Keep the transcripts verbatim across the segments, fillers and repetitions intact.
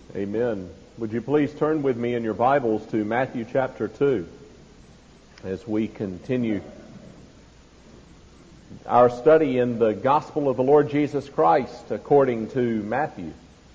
Amen. Would you please turn with me in your Bibles to Matthew chapter two as we continue our study in the Gospel of the Lord Jesus Christ according to Matthew.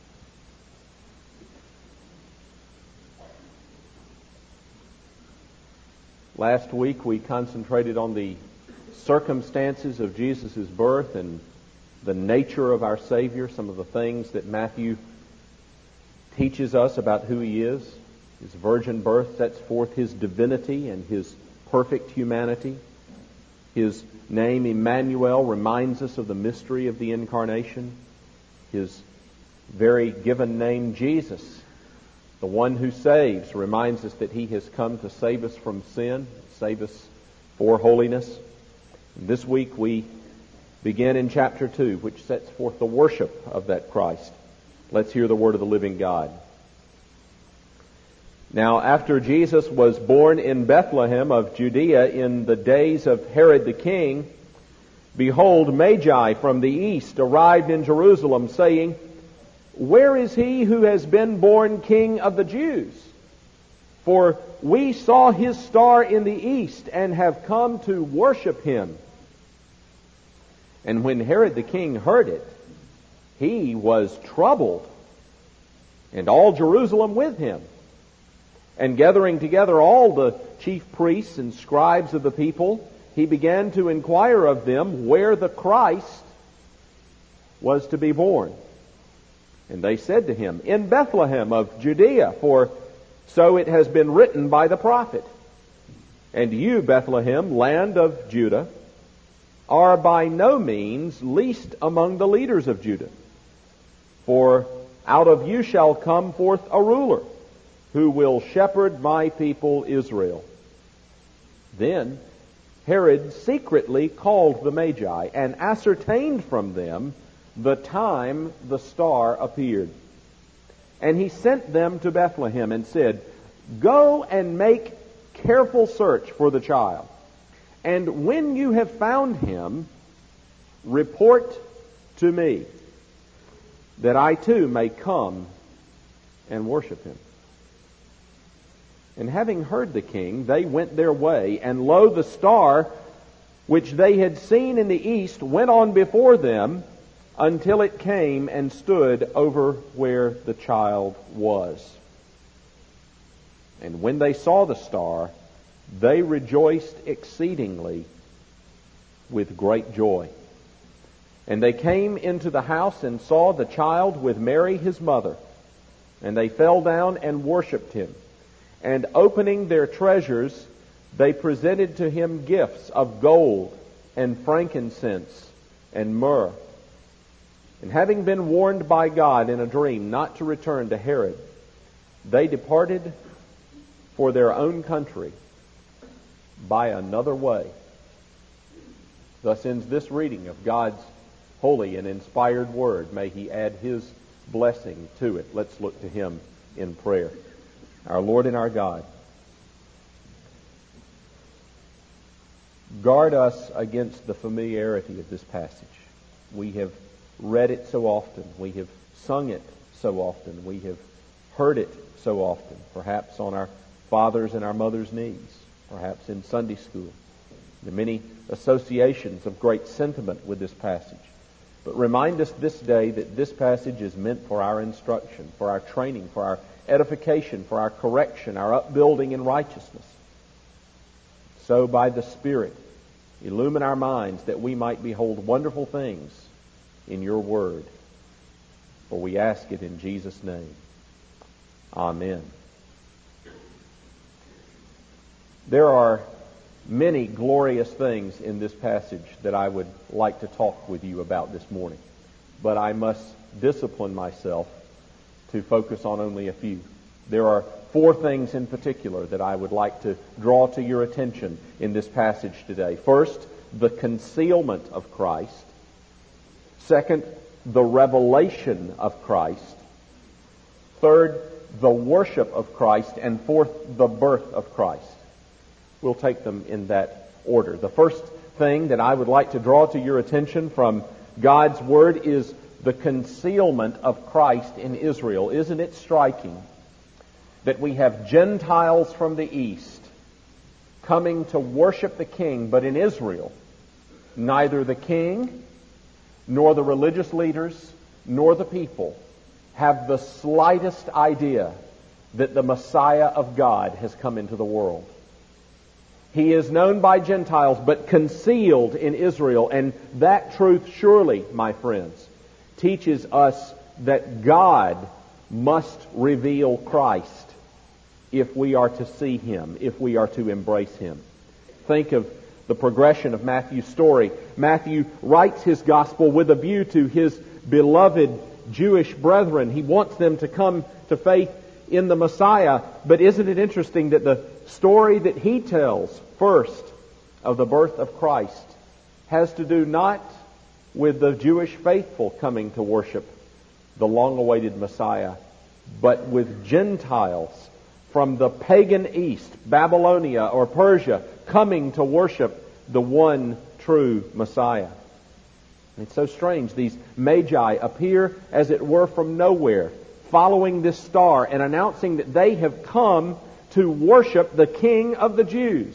Last week we concentrated on the circumstances of Jesus' birth and the nature of our Savior, some of the things that Matthew teaches us about who He is. His virgin birth sets forth His divinity and His perfect humanity. His name, Emmanuel, reminds us of the mystery of the Incarnation. His very given name, Jesus, the one who saves, reminds us that He has come to save us from sin, save us for holiness. And this week we begin in chapter two, which sets forth the worship of that Christ. Let's hear the word of the living God. Now, after Jesus was born in Bethlehem of Judea in the days of Herod the king, behold, Magi from the east arrived in Jerusalem, saying, "Where is he who has been born King of the Jews? For we saw his star in the east and have come to worship him." And when Herod the king heard it, he was troubled, and all Jerusalem with him. And gathering together all the chief priests and scribes of the people, he began to inquire of them where the Christ was to be born. And they said to him, "In Bethlehem of Judea, for so it has been written by the prophet. And you, Bethlehem, land of Judah, are by no means least among the leaders of Judah. For out of you shall come forth a ruler who will shepherd my people Israel." Then Herod secretly called the Magi and ascertained from them the time the star appeared. And he sent them to Bethlehem and said, "Go and make careful search for the child. And when you have found him, report to me, that I too may come and worship him." And having heard the king, they went their way, and lo, the star which they had seen in the east went on before them until it came and stood over where the child was. And when they saw the star, they rejoiced exceedingly with great joy. And they came into the house and saw the child with Mary his mother. And they fell down and worshipped him. And opening their treasures, they presented to him gifts of gold and frankincense and myrrh. And having been warned by God in a dream not to return to Herod, they departed for their own country by another way. Thus ends this reading of God's holy and inspired word. May He add His blessing to it. Let's look to Him in prayer. Our Lord and our God, guard us against the familiarity of this passage. We have read it so often. We have sung it so often. We have heard it so often, perhaps on our fathers' and our mothers' knees, perhaps in Sunday school. There are many associations of great sentiment with this passage. But remind us this day that this passage is meant for our instruction, for our training, for our edification, for our correction, our upbuilding in righteousness. So by the Spirit, illumine our minds that we might behold wonderful things in your word. For we ask it in Jesus' name. Amen. There are many glorious things in this passage that I would like to talk with you about this morning. But I must discipline myself to focus on only a few. There are four things in particular that I would like to draw to your attention in this passage today. First, the concealment of Christ. Second, the revelation of Christ. Third, the worship of Christ. And fourth, the birth of Christ. We'll take them in that order. The first thing that I would like to draw to your attention from God's Word is the concealment of Christ in Israel. Isn't it striking that we have Gentiles from the east coming to worship the king, but in Israel, neither the king nor the religious leaders nor the people have the slightest idea that the Messiah of God has come into the world. He is known by Gentiles, but concealed in Israel. And that truth surely, my friends, teaches us that God must reveal Christ if we are to see Him, if we are to embrace Him. Think of the progression of Matthew's story. Matthew writes his gospel with a view to his beloved Jewish brethren. He wants them to come to faith in the Messiah. But isn't it interesting that the story that he tells first of the birth of Christ has to do not with the Jewish faithful coming to worship the long-awaited Messiah, but with Gentiles from the pagan east, Babylonia or Persia, coming to worship the one true Messiah. It's so strange. These magi appear, as it were, from nowhere, following this star and announcing that they have come to worship the King of the Jews.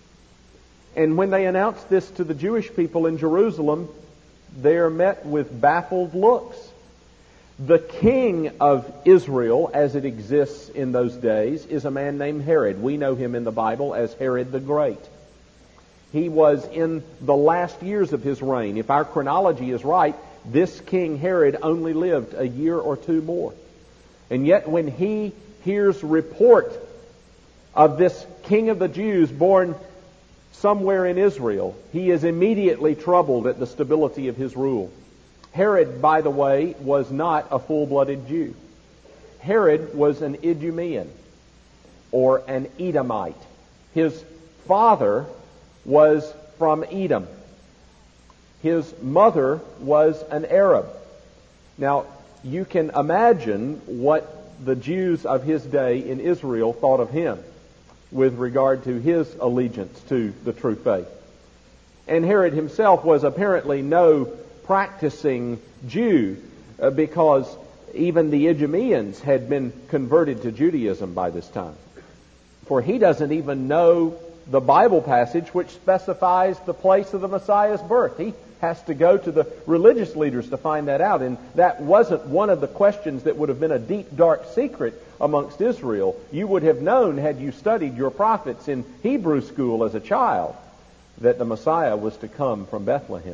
And when they announce this to the Jewish people in Jerusalem, they are met with baffled looks. The king of Israel, as it exists in those days, is a man named Herod. We know him in the Bible as Herod the Great. He was in the last years of his reign. If our chronology is right, this King Herod only lived a year or two more. And yet when he hears report of this King of the Jews born somewhere in Israel, he is immediately troubled at the stability of his rule. Herod, by the way, was not a full-blooded Jew. Herod was an Idumean, or an Edomite. His father was from Edom. His mother was an Arab. Now, you can imagine what the Jews of his day in Israel thought of him with regard to his allegiance to the true faith. And Herod himself was apparently no practicing Jew, uh, because even the Idumeans had been converted to Judaism by this time. For he doesn't even know the Bible passage which specifies the place of the Messiah's birth. He has to go to the religious leaders to find that out. And that wasn't one of the questions that would have been a deep, dark secret amongst Israel. You would have known, had you studied your prophets in Hebrew school as a child, that the Messiah was to come from Bethlehem.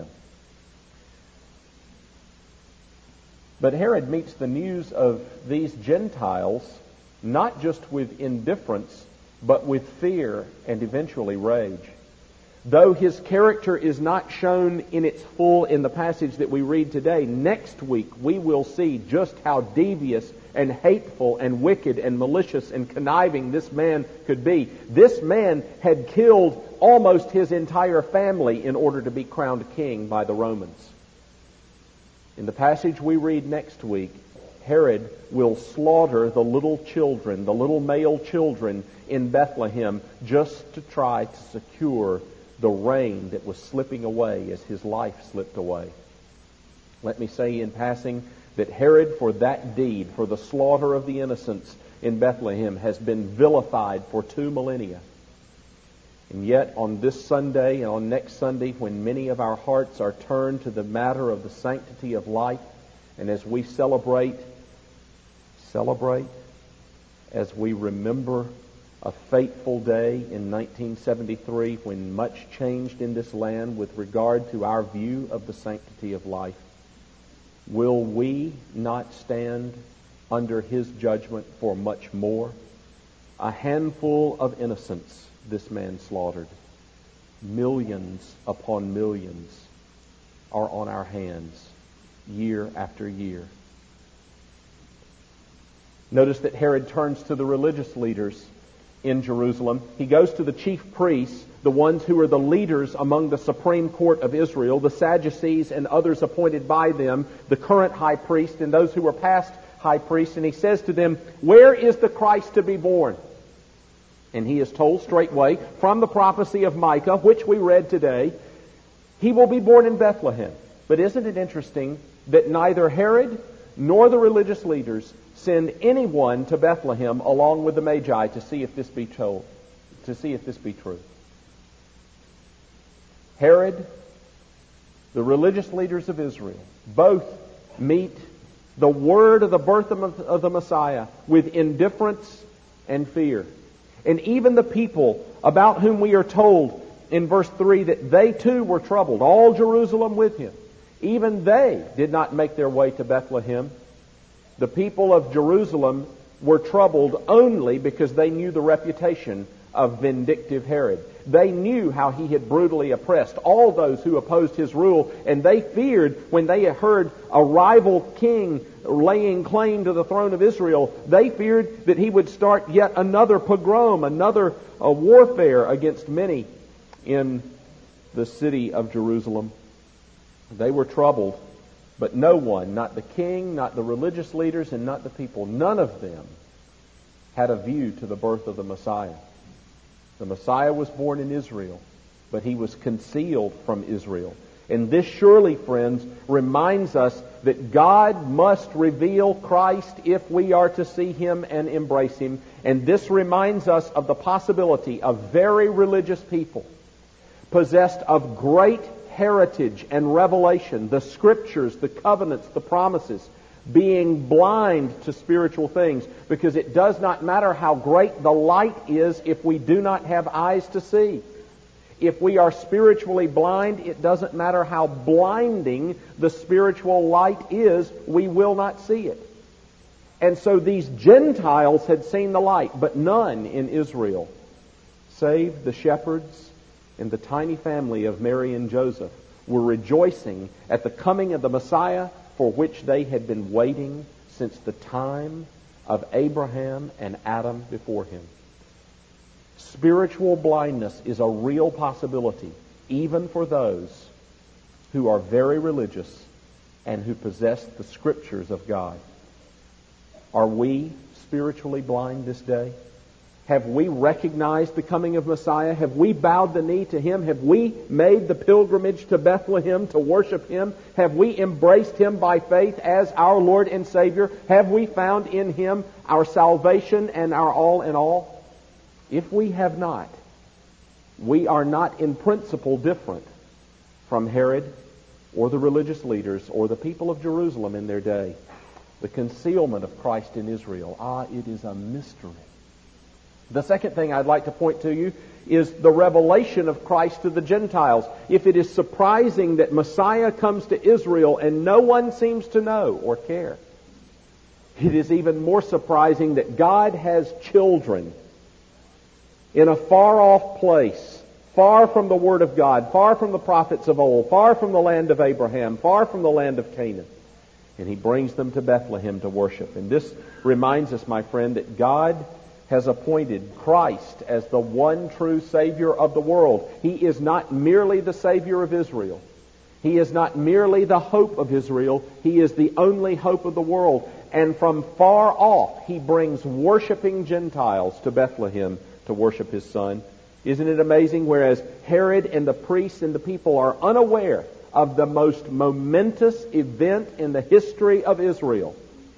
But Herod meets the news of these Gentiles not just with indifference, but with fear and eventually rage. Though his character is not shown in its full in the passage that we read today, next week we will see just how devious and hateful and wicked and malicious and conniving this man could be. This man had killed almost his entire family in order to be crowned king by the Romans. In the passage we read next week, Herod will slaughter the little children, the little male children in Bethlehem, just to try to secure the reign that was slipping away as his life slipped away. Let me say in passing that Herod, for that deed, for the slaughter of the innocents in Bethlehem, has been vilified for two millennia. And yet on this Sunday and on next Sunday, when many of our hearts are turned to the matter of the sanctity of life, and as we celebrate, celebrate, as we remember a fateful day in nineteen seventy-three when much changed in this land with regard to our view of the sanctity of life, will we not stand under his judgment for much more? A handful of innocents this man slaughtered. Millions upon millions are on our hands year after year. Notice that Herod turns to the religious leaders in Jerusalem. He goes to the chief priests, the ones who are the leaders among the supreme court of Israel, the Sadducees and others appointed by them, the current high priest and those who were past high priests, and he says to them, "Where is the Christ to be born?" And he is told straightway from the prophecy of Micah, which we read today, he will be born in Bethlehem, But isn't it interesting that neither Herod nor the religious leaders send anyone to Bethlehem along with the Magi to see if this be told, to see if this be true? Herod, the religious leaders of Israel, both meet the word of the birth of the Messiah with indifference and fear. And even the people about whom we are told in verse three that they too were troubled, all Jerusalem with him, even they did not make their way to Bethlehem. The people of Jerusalem were troubled only because they knew the reputation of vindictive Herod. They knew how he had brutally oppressed all those who opposed his rule, and they feared when they heard a rival king laying claim to the throne of Israel, they feared that he would start yet another pogrom, another uh, warfare against many in the city of Jerusalem. They were troubled, but no one, not the king, not the religious leaders, and not the people, none of them had a view to the birth of the Messiah. The Messiah was born in Israel, but he was concealed from Israel. And this surely, friends, reminds us that God must reveal Christ if we are to see him and embrace him. And this reminds us of the possibility of very religious people possessed of great heritage and revelation, the scriptures, the covenants, the promises, being blind to spiritual things, because it does not matter how great the light is if we do not have eyes to see. If we are spiritually blind, it doesn't matter how blinding the spiritual light is, we will not see it. And so these Gentiles had seen the light, but none in Israel, save the shepherds and the tiny family of Mary and Joseph, were rejoicing at the coming of the Messiah, for which they had been waiting since the time of Abraham and Adam before him. Spiritual blindness is a real possibility, even for those who are very religious and who possess the scriptures of God. Are we spiritually blind this day? Have we recognized the coming of Messiah? Have we bowed the knee to him? Have we made the pilgrimage to Bethlehem to worship him? Have we embraced him by faith as our Lord and Savior? Have we found in him our salvation and our all in all? If we have not, we are not in principle different from Herod or the religious leaders or the people of Jerusalem in their day. The concealment of Christ in Israel, ah, it is a mystery. The second thing I'd like to point to you is the revelation of Christ to the Gentiles. If it is surprising that Messiah comes to Israel and no one seems to know or care, it is even more surprising that God has children in a far-off place, far from the Word of God, far from the prophets of old, far from the land of Abraham, far from the land of Canaan. And he brings them to Bethlehem to worship. And this reminds us, my friend, that God has appointed Christ as the one true Savior of the world. He is not merely the Savior of Israel. He is not merely the hope of Israel. He is the only hope of the world. And from far off, he brings worshiping Gentiles to Bethlehem to worship his Son. Isn't it amazing? Whereas Herod and the priests and the people are unaware of the most momentous event in the history of Israel,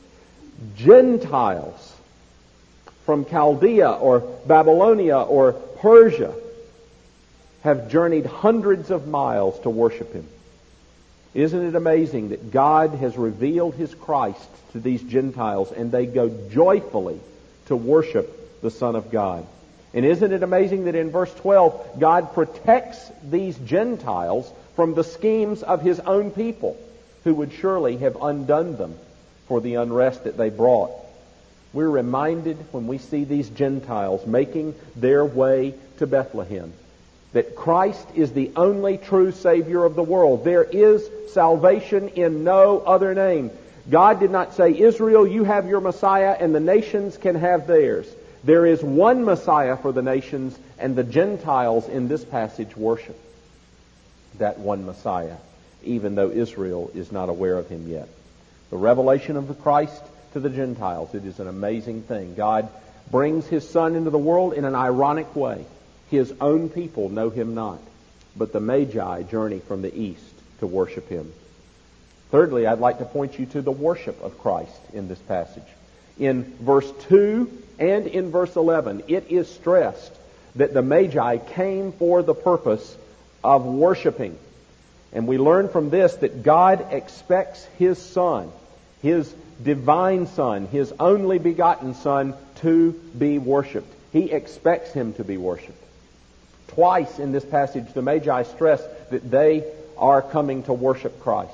Gentiles from Chaldea or Babylonia or Persia have journeyed hundreds of miles to worship him. Isn't it amazing that God has revealed his Christ to these Gentiles and they go joyfully to worship the Son of God? And isn't it amazing that in verse twelve, God protects these Gentiles from the schemes of his own people, who would surely have undone them for the unrest that they brought. We're reminded when we see these Gentiles making their way to Bethlehem that Christ is the only true Savior of the world. There is salvation in no other name. God did not say, Israel, you have your Messiah and the nations can have theirs. There is one Messiah for the nations, and the Gentiles in this passage worship that one Messiah, even though Israel is not aware of him yet. The revelation of the Christ to the Gentiles, it is an amazing thing. God brings his Son into the world in an ironic way. His own people know him not, but the Magi journey from the east to worship him. Thirdly, I'd like to point you to the worship of Christ in this passage. In verse two and in verse eleven, it is stressed that the Magi came for the purpose of worshiping. And we learn from this that God expects His Son, His divine Son, His only begotten Son, to be worshipped. He expects Him to be worshipped. Twice in this passage, the Magi stress that they are coming to worship Christ.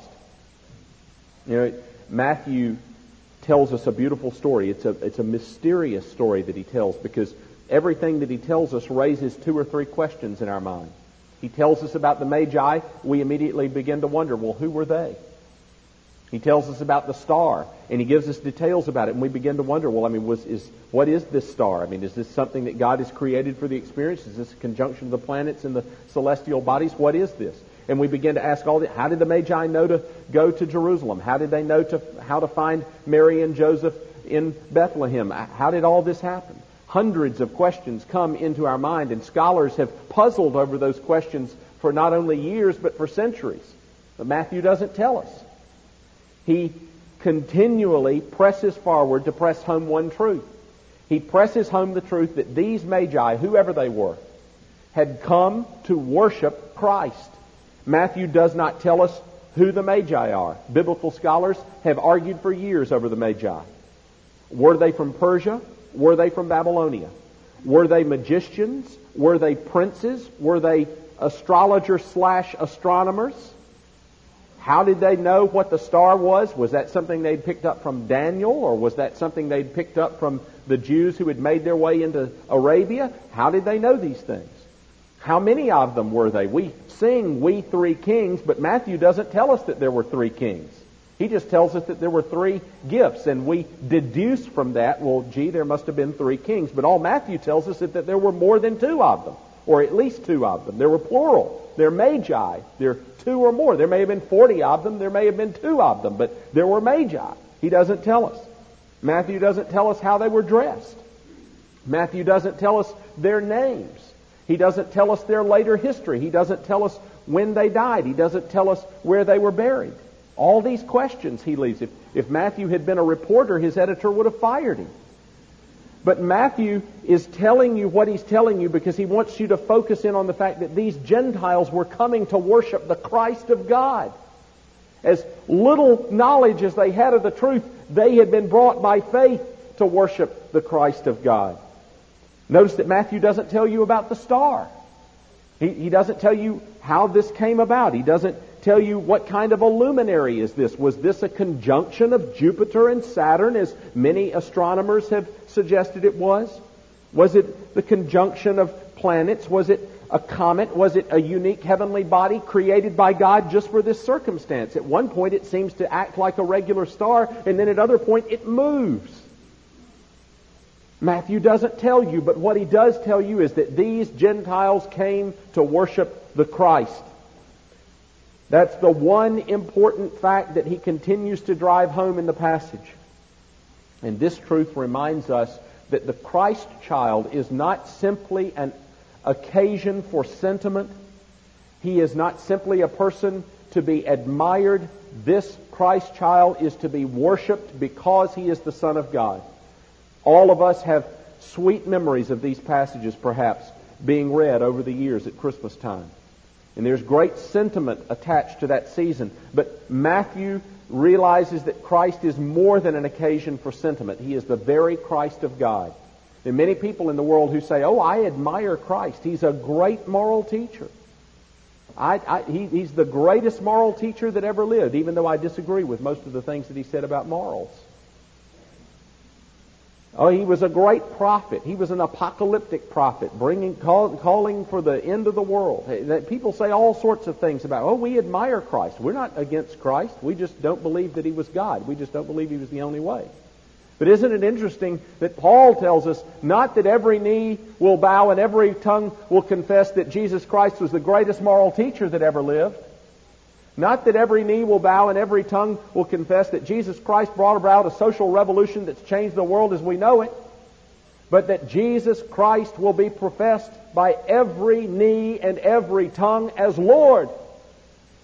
You know, Matthew tells us a beautiful story. It's a, it's a mysterious story that he tells, because everything that he tells us raises two or three questions in our mind. He tells us about the Magi. We immediately begin to wonder, well, who were they? He tells us about the star, and he gives us details about it, and we begin to wonder, well, I mean, was, is, what is this star? I mean, is this something that God has created for the experience? Is this a conjunction of the planets and the celestial bodies? What is this? And we begin to ask all the, how did the Magi know to go to Jerusalem? How did they know to how to find Mary and Joseph in Bethlehem? How did all this happen? Hundreds of questions come into our mind, and scholars have puzzled over those questions for not only years, but for centuries. But Matthew doesn't tell us. He continually presses forward to press home one truth. He presses home the truth that these Magi, whoever they were, had come to worship Christ. Matthew does not tell us who the Magi are. Biblical scholars have argued for years over the Magi. Were they from Persia? Were they from Babylonia? Were they magicians? Were they princes? Were they astrologers slash astronomers? How did they know what the star was? Was that something they'd picked up from Daniel, or was that something they'd picked up from the Jews who had made their way into Arabia? How did they know these things? How many of them were they? We sing, "We Three Kings," but Matthew doesn't tell us that there were three kings. He just tells us that there were three gifts, and we deduce from that, well, gee, there must have been three kings. But all Matthew tells us is that there were more than two of them, or at least two of them. There were plural. They're Magi. There are two or more. There may have been forty of them. There may have been two of them, but there were Magi. He doesn't tell us. Matthew doesn't tell us how they were dressed. Matthew doesn't tell us their names. He doesn't tell us their later history. He doesn't tell us when they died. He doesn't tell us where they were buried. All these questions he leaves. If, if Matthew had been a reporter, his editor would have fired him. But Matthew is telling you what he's telling you because he wants you to focus in on the fact that these Gentiles were coming to worship the Christ of God. As little knowledge as they had of the truth, they had been brought by faith to worship the Christ of God. Notice that Matthew doesn't tell you about the star. He, he doesn't tell you how this came about. He doesn't tell you what kind of a luminary is this. Was this a conjunction of Jupiter and Saturn, as many astronomers have suggested it was? Was it the conjunction of planets? Was it a comet? Was it a unique heavenly body created by God just for this circumstance? At one point it seems to act like a regular star, and then at other point it moves. Matthew doesn't tell you, but what he does tell you is that these Gentiles came to worship the Christ. That's the one important fact that he continues to drive home in the passage. And this truth reminds us that the Christ child is not simply an occasion for sentiment. He is not simply a person to be admired. This Christ child is to be worshipped because he is the Son of God. All of us have sweet memories of these passages, perhaps, being read over the years at Christmas time. And there's great sentiment attached to that season. But Matthew realizes that Christ is more than an occasion for sentiment. He is the very Christ of God. There are many people in the world who say, oh, I admire Christ. He's a great moral teacher. I, I, he, he's the greatest moral teacher that ever lived, even though I disagree with most of the things that he said about morals. Oh, he was a great prophet. He was an apocalyptic prophet, bringing, call, calling for the end of the world. People say all sorts of things about, oh, we admire Christ. We're not against Christ. We just don't believe that he was God. We just don't believe he was the only way. But isn't it interesting that Paul tells us not that every knee will bow and every tongue will confess that Jesus Christ was the greatest moral teacher that ever lived. Not that every knee will bow and every tongue will confess that Jesus Christ brought about a social revolution that's changed the world as we know it, but that Jesus Christ will be professed by every knee and every tongue as Lord.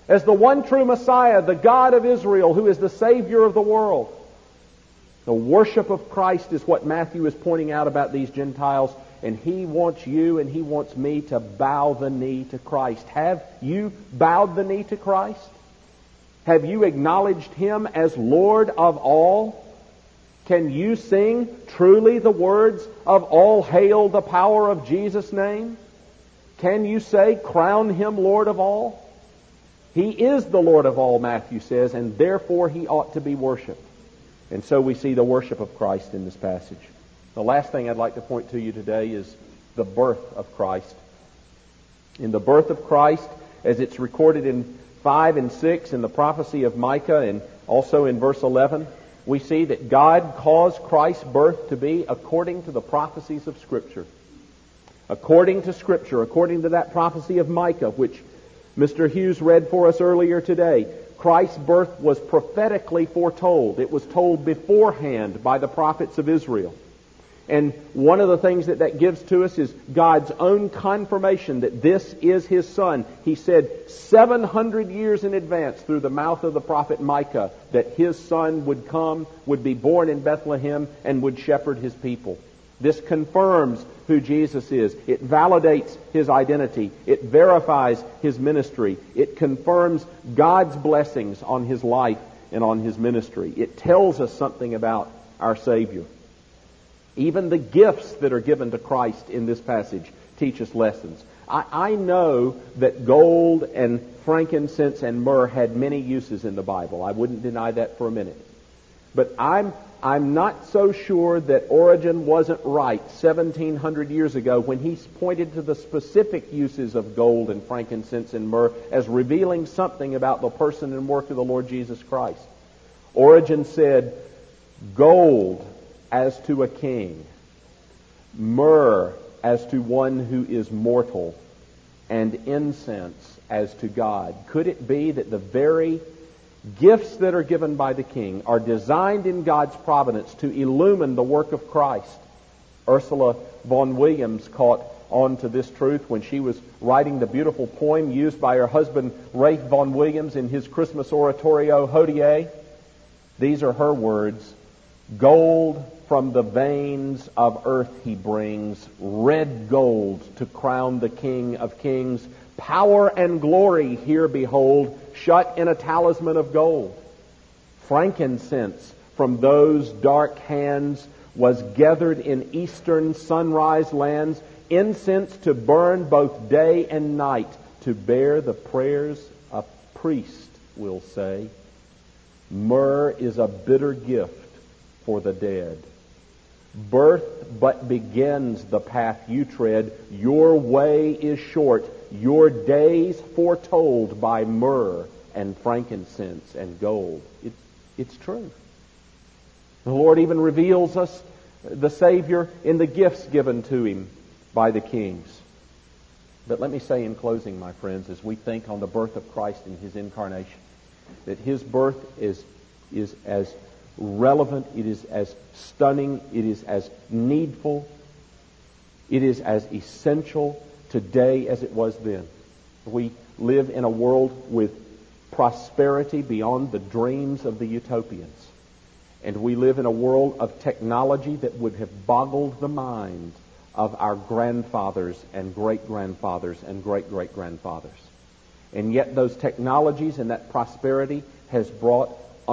as the one true Messiah, the God of Israel, who is the Savior of the world. The worship of Christ is what Matthew is pointing out about these Gentiles, and he wants you and he wants me to bow the knee to Christ. Have you bowed the knee to Christ? Have you acknowledged Him as Lord of all? Can you sing truly the words of "All hail the power of Jesus' name"? Can you say, "Crown Him Lord of all"? He is the Lord of all, Matthew says, and therefore He ought to be worshipped. And so we see the worship of Christ in this passage. The last thing I'd like to point to you today is the birth of Christ. In the birth of Christ, as it's recorded in five and six in the prophecy of Micah and also in verse eleven, we see that God caused Christ's birth to be according to the prophecies of Scripture. According to Scripture, according to that prophecy of Micah, which Mister Hughes read for us earlier today, Christ's birth was prophetically foretold. It was told beforehand by the prophets of Israel. And one of the things that that gives to us is God's own confirmation that this is His Son. He said seven hundred years in advance through the mouth of the prophet Micah that His Son would come, would be born in Bethlehem, and would shepherd His people. This confirms who Jesus is. It validates His identity. It verifies His ministry. It confirms God's blessings on His life and on His ministry. It tells us something about our Savior. Even the gifts that are given to Christ in this passage teach us lessons. I, I know that gold and frankincense and myrrh had many uses in the Bible. I wouldn't deny that for a minute. But I'm I'm not so sure that Origen wasn't right seventeen hundred years ago when he pointed to the specific uses of gold and frankincense and myrrh as revealing something about the person and work of the Lord Jesus Christ. Origen said, "Gold as to a king, myrrh as to one who is mortal, and incense as to God." Could it be that the very gifts that are given by the king are designed in God's providence to illumine the work of Christ? Ursula von Williams caught on to this truth when she was writing the beautiful poem used by her husband Rafe von Williams in his Christmas oratorio, Hodie. These are her words: "Gold from the veins of earth He brings, red gold to crown the King of kings. Power and glory here behold, shut in a talisman of gold. Frankincense from those dark hands was gathered in eastern sunrise lands, incense to burn both day and night, to bear the prayers a priest will say. Myrrh is a bitter gift for the dead. Birth but begins the path you tread. Your way is short, your days foretold by myrrh and frankincense and gold." It's, it's true. The Lord even reveals us the Savior in the gifts given to Him by the kings. But let me say in closing, my friends, as we think on the birth of Christ and His incarnation, that His birth is, is as relevant, it is as stunning, it is as needful, it is as essential today as it was then. We live in a world with prosperity beyond the dreams of the utopians. And we live in a world of technology that would have boggled the mind of our grandfathers and great-grandfathers and great-great-grandfathers. And yet those technologies and that prosperity has brought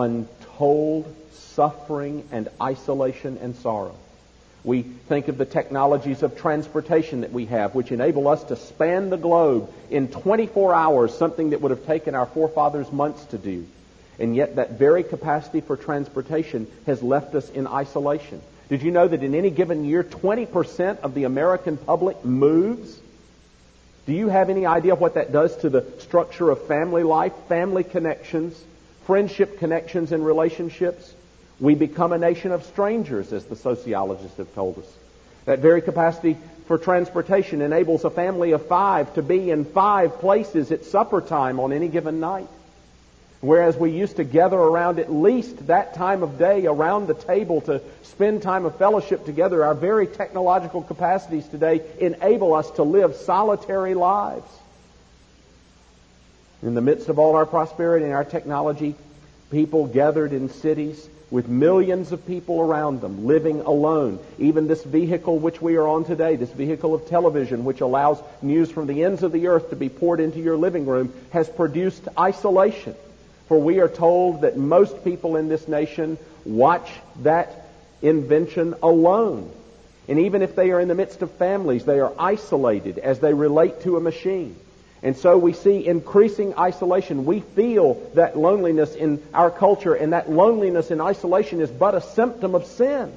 untold suffering and isolation and sorrow. We think of the technologies of transportation that we have, which enable us to span the globe in twenty-four hours, something that would have taken our forefathers months to do. And yet that very capacity for transportation has left us in isolation. Did you know that in any given year, twenty percent of the American public moves? Do you have any idea what that does to the structure of family life, family connections, friendship connections and relationships? We become a nation of strangers, as the sociologists have told us. That very capacity for transportation enables a family of five to be in five places at supper time on any given night. Whereas we used to gather around at least that time of day around the table to spend time of fellowship together, our very technological capacities today enable us to live solitary lives. In the midst of all our prosperity and our technology, people gathered in cities with millions of people around them, living alone. Even this vehicle which we are on today, this vehicle of television, which allows news from the ends of the earth to be poured into your living room, has produced isolation. For we are told that most people in this nation watch that invention alone. And even if they are in the midst of families, they are isolated as they relate to a machine. And so we see increasing isolation. We feel that loneliness in our culture, and that loneliness and isolation is but a symptom of sin.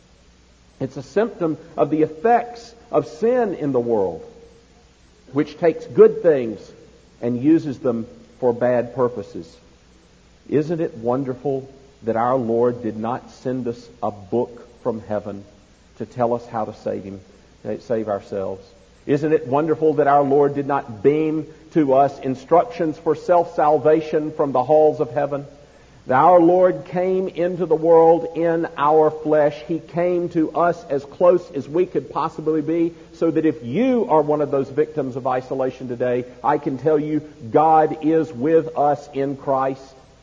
It's a symptom of the effects of sin in the world, which takes good things and uses them for bad purposes. Isn't it wonderful that our Lord did not send us a book from heaven to tell us how to save him, save ourselves? Isn't it wonderful that our Lord did not beam to us instructions for self-salvation from the halls of heaven? That our Lord came into the world in our flesh. He came to us as close as we could possibly be, so that if you are one of those victims of isolation today, I can tell you God is with us in Christ.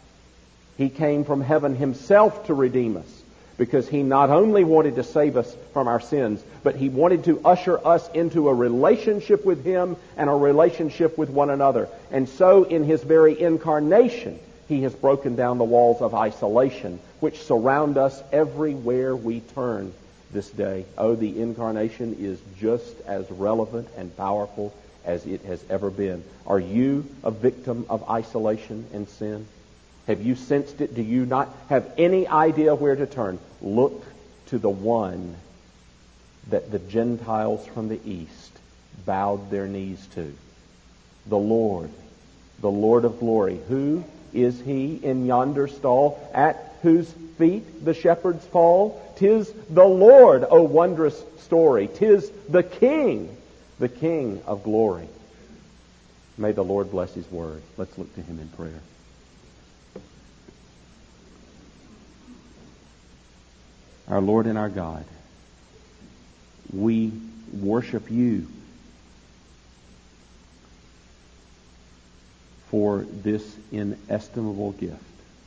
He came from heaven himself to redeem us, because he not only wanted to save us from our sins, but he wanted to usher us into a relationship with him and a relationship with one another. And so in his very incarnation, he has broken down the walls of isolation which surround us everywhere we turn this day. Oh, the incarnation is just as relevant and powerful as it has ever been. Are you a victim of isolation and sin? Have you sensed it? Do you not have any idea where to turn? Look to the one that the Gentiles from the east bowed their knees to. The Lord, the Lord of glory. Who is he in yonder stall, at whose feet the shepherds fall? 'Tis the Lord, O wondrous story. 'Tis the King, the King of glory. May the Lord bless his word. Let's look to him in prayer. Our Lord and our God, we worship you for this inestimable gift.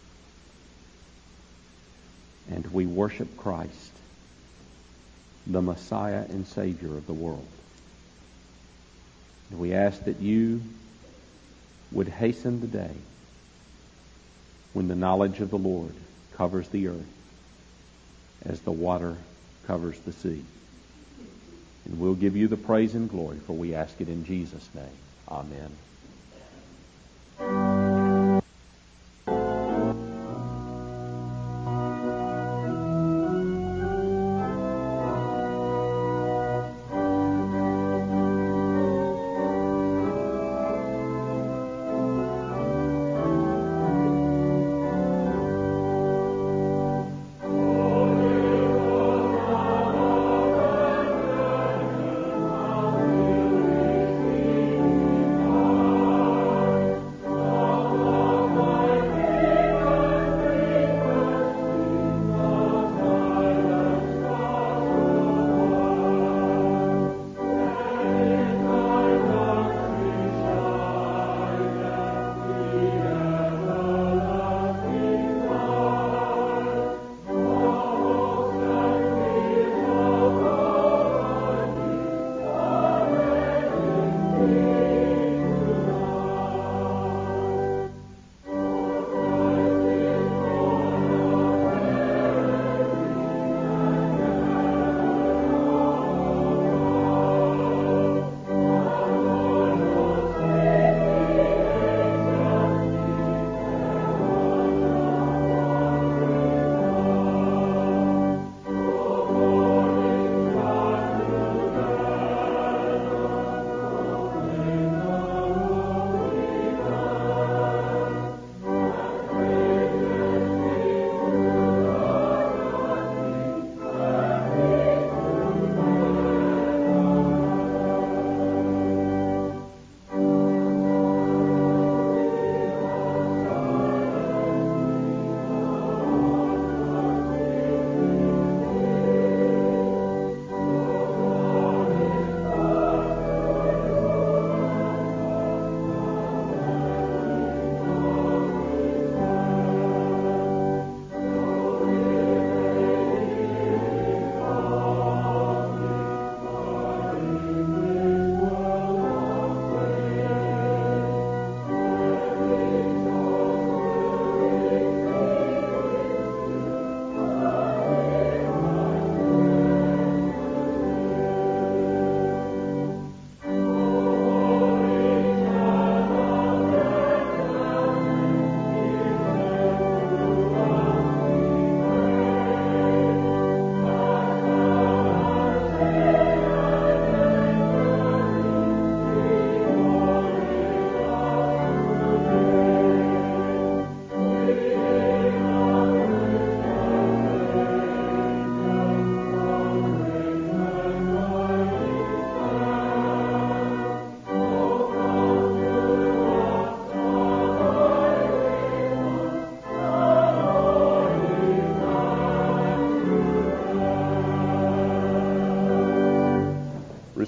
And we worship Christ, the Messiah and Savior of the world. And we ask that you would hasten the day when the knowledge of the Lord covers the earth as the water covers the sea. And we'll give you the praise and glory, for we ask it in Jesus' name. Amen.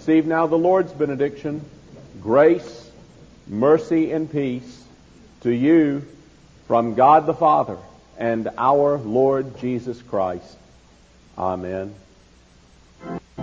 Receive now the Lord's benediction. Grace, mercy, and peace to you from God the Father and our Lord Jesus Christ. Amen.